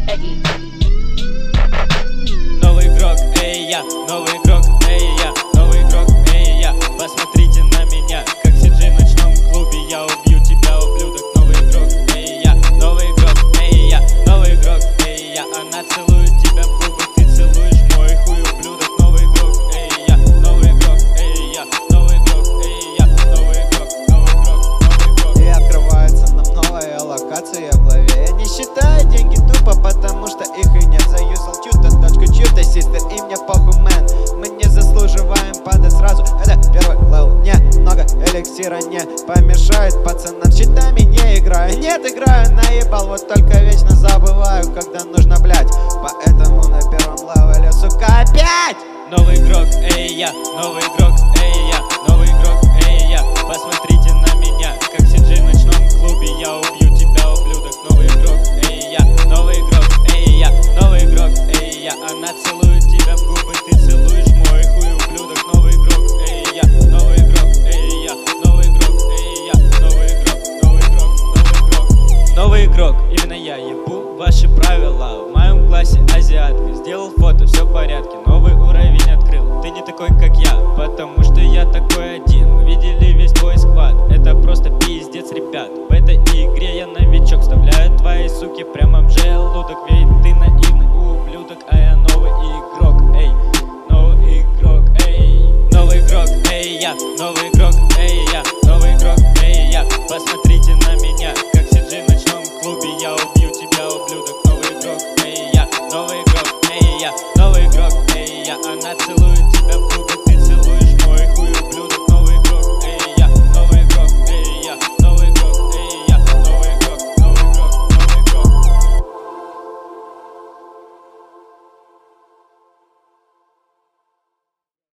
Новый игрок, эй, я, новый игрок, эй, я, новый игрок, эй, я. Посмотрите на меня, как CJ в ночном клубе. Я убью тебя, ублюдок. Новый игрок, эй, я, новый игрок, эй, я, новый игрок, эй, я. Она целует тебя в губы, ты целуешь мой хуй, ублюдок. Новый игрок, эй, я, новый игрок, эй, я, новый игрок, эй, я, новый игрок, новый игрок, новый игрок. И открывается нам новая локация в голове. Я не считаю деньги тупо, потому что их и нет. Заюзал чью-то дочку, чью-то систер, и мне похуй, мэн. Мы не заслуживаем падать сразу. Это первый левел, немного эликсира не помешает пацанам. Счетами не играю, нет, играю, наебал. Вот только вечно забываю, когда нужно, блять. Поэтому на первом левеле, сука, опять. Новый игрок, эй, я, новый игрок, эй, я, новый игрок, эй, я. Посмотрите на меня, как CJ в ночном клубе. Я убью тебя, ублюдок. Новый игрок, эй, я, новый игрок, эй, я, новый игрок, эй, я. Она целует тебя в губы, ты целуешь мой хуй, ублюдок. Новый игрок, эй, я, новый игрок, эй, я, новый игрок, эй, я, новый игрок, новый игрок, новый игрок. Новый игрок, именно я ебу ваши правила. В моем классе азиатка, сделал фото, все в порядке. Новый уровень открыл, ты не такой как я, потому что я такой один. Мы видели весь твой склад, это просто пиздец, ребят. В этой игре я новичок, вставляю твои суки прямо в желудок. Ведь ты наивный ублюдок, а я